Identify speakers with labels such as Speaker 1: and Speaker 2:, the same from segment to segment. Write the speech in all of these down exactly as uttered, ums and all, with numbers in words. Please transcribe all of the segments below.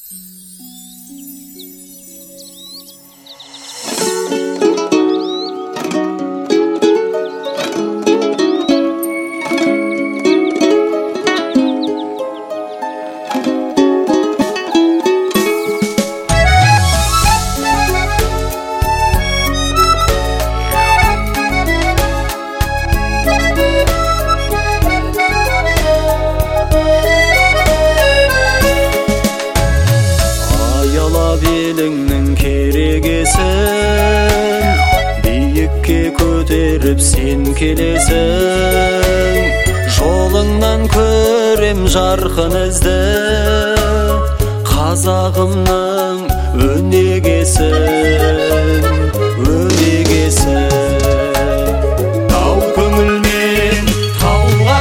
Speaker 1: Беліңнің керегесін биікке көтеріп сен келесің, жолыңнан көрем жарқын ізді, қазағымның өнегесін, өнегесін. Тау көңілмен тауға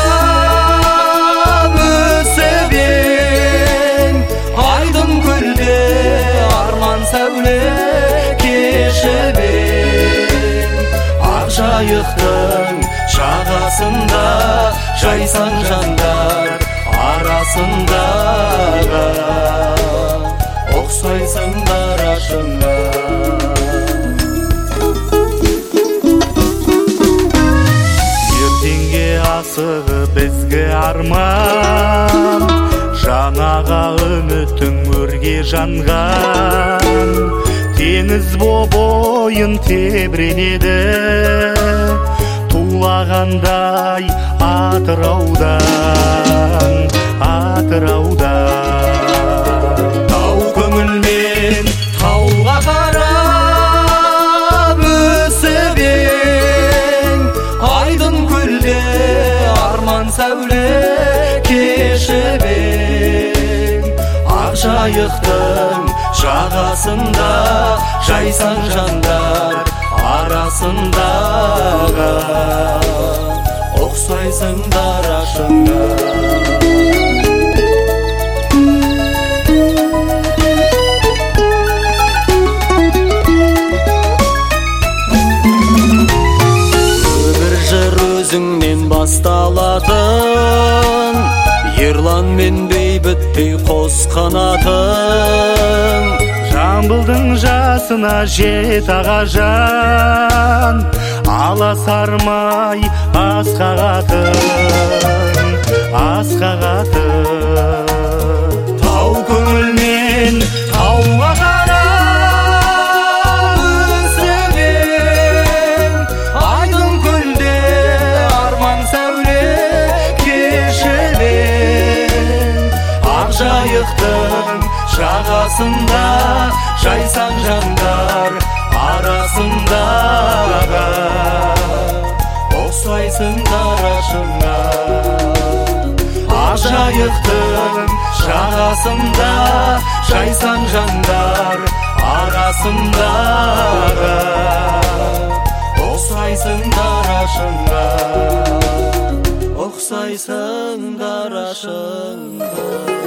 Speaker 1: қарап өсіп ең, айдын көлде арман сәуле кешіп ең. Ақ жайықтың жағасында жайсаң жандар арасындағы, ұқсайсың дарашыңа. Ертеңге асығып ізгі арман, жаңаға үмітің өрге жанған, теңіз боп ойын тебіренеді, тулағандай Атыраудан, Атыраудан. Тау көңілмен тауға қарап өсіп ең, айдын көлде арман сәуле кешіп ең. Ақ жайықтың жағасында жайсаң жандар арасындағы, ұқсайсың дарашыңа. Өмір жыр өзіңнен басталатын, ерлан мен бейбіттей қос қанатың. Жамбылдың жасына жет ағажан, аласармай асқағатын, асқағатын. Тау көңілмен тауға қарап өсіп ең, айдын көлде арман сәуле кешіп ең. Ақ жайықтың жағасында жайсаң жандар арасындағы, ұқсайсың дарашыңа. Ақ жайықтың жағасында жайсаң жандар арасындағы, ұқсайсың дарашыңа, ұқсайсың дарашыңа.